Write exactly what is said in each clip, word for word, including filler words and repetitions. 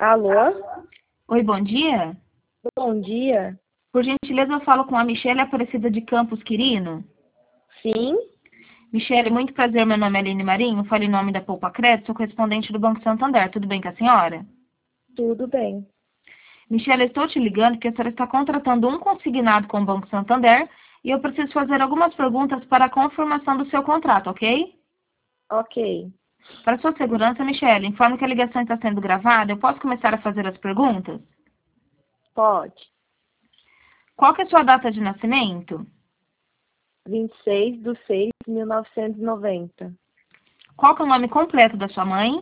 Alô? Oi, bom dia. Bom dia. Por gentileza, eu falo com a Michele Aparecida de Campos Quirino. Sim? Michele, muito prazer, meu nome é Aline Marinho, falo em nome da Poupa Crédito, sou correspondente do Banco Santander. Tudo bem com a senhora? Tudo bem. Michele, eu estou te ligando porque a senhora está contratando um consignado com o Banco Santander e eu preciso fazer algumas perguntas para a confirmação do seu contrato, ok? Ok. Para sua segurança, Michele, informo que a ligação está sendo gravada. Eu posso começar a fazer as perguntas? Pode. Qual que é a sua data de nascimento? vinte e seis de seis de mil novecentos e noventa. Qual que é o nome completo da sua mãe?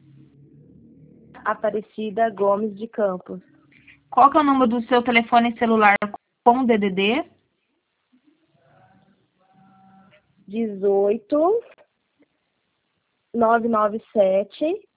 Aparecida Gomes de Campos. Qual que é o número do seu telefone celular com D D D? dezoito, novecentos e noventa e sete,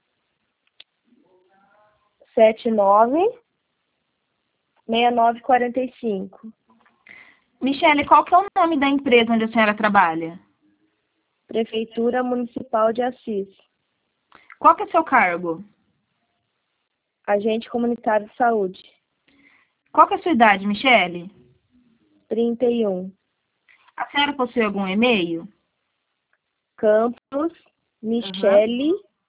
setenta e nove, sessenta e nove quarenta e cinco. Michele, qual que é o nome da empresa onde a senhora trabalha? Prefeitura Municipal de Assis. Qual que é o seu cargo? Agente Comunitário de Saúde. Qual que é a sua idade, Michele? trinta e um. A senhora possui algum e-mail? Campos Michele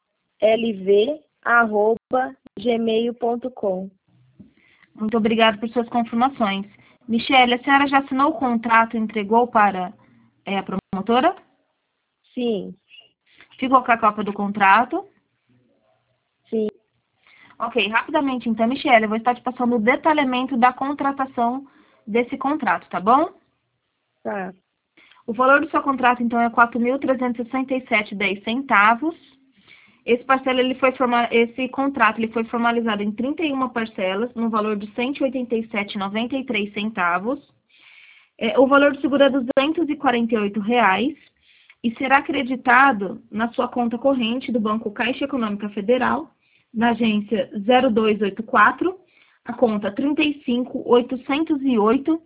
lv arroba gmail ponto com. Muito obrigada por suas confirmações. Michele, a senhora já assinou o contrato e entregou para é, a promotora? Sim, Ficou com a cópia do contrato? sim, Ok, rapidamente então, Michele, eu vou estar te passando o detalhamento da contratação desse contrato, tá bom? tá. O valor do seu contrato, então, é quatro mil trezentos e sessenta e sete reais e dez centavos. Esse parcela, ele foi forma... Esse contrato ele foi formalizado em trinta e uma parcelas, no valor de cento e oitenta e sete reais e noventa e três centavos. É, o valor do seguro é duzentos e quarenta e oito reais e será acreditado na sua conta corrente do Banco Caixa Econômica Federal, na agência zero dois oito quatro, a conta trinta e cinco mil oitocentos e oito,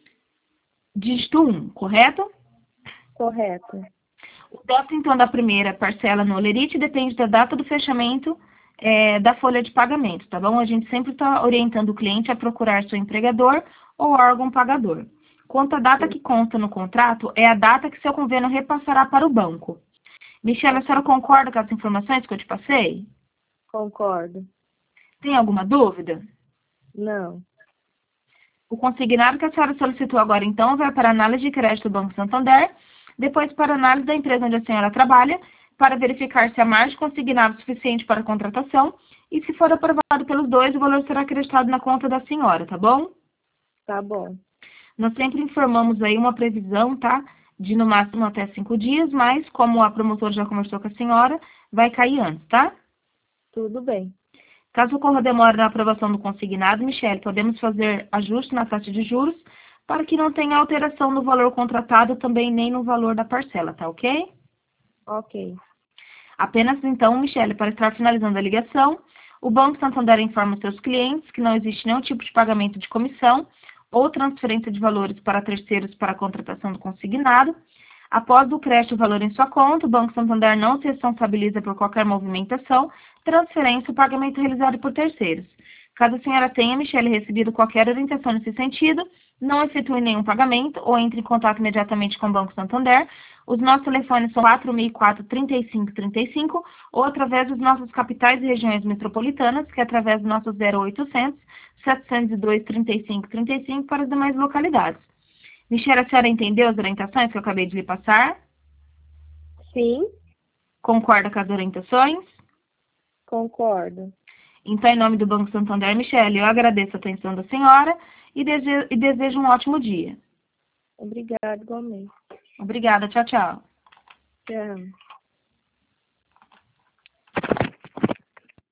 dígito um, correto? Correto. O débito, então, da primeira parcela no Olerite depende da data do fechamento é, da folha de pagamento, tá bom? A gente sempre está orientando o cliente a procurar seu empregador ou órgão pagador. Quanto à data Sim. que consta no contrato, é a data que seu convênio repassará para o banco. Michelle, a senhora concorda com as informações que eu te passei? Concordo. Tem alguma dúvida? Não. O consignado que a senhora solicitou agora, então, vai para a análise de crédito do Banco Santander, depois para a análise da empresa onde a senhora trabalha, para verificar se há margem consignado suficiente para a contratação, e se for aprovado pelos dois, o valor será acreditado na conta da senhora, tá bom? Tá bom. Nós sempre informamos aí uma previsão, tá? De no máximo até cinco dias, mas como a promotora já conversou com a senhora, vai cair antes, tá? Tudo bem. Caso ocorra demora na aprovação do consignado, Michele, podemos fazer ajuste na taxa de juros para que não tenha alteração no valor contratado, também nem no valor da parcela, tá ok? Ok. Apenas então, Michele, para estar finalizando a ligação, o Banco Santander informa os seus clientes que não existe nenhum tipo de pagamento de comissão ou transferência de valores para terceiros para a contratação do consignado. Após o crédito do valor em sua conta, o Banco Santander não se responsabiliza por qualquer movimentação, transferência ou pagamento realizado por terceiros. Caso a senhora tenha, Michele, recebido qualquer orientação nesse sentido, não efetue nenhum pagamento ou entre em contato imediatamente com o Banco Santander. Os nossos telefones são quatro mil e quatro, trinta e cinco trinta e cinco ou através das nossas capitais e regiões metropolitanas, que é através do nosso zero oitocentos, setecentos e dois, trinta e cinco trinta e cinco para as demais localidades. Michele, a senhora entendeu as orientações que eu acabei de lhe passar? Sim, Concorda com as orientações? concordo. Então, em nome do Banco Santander, Michele, eu agradeço a atenção da senhora e desejo, e desejo um ótimo dia. Obrigado, igualmente. Obrigada. Tchau, tchau. Tchau.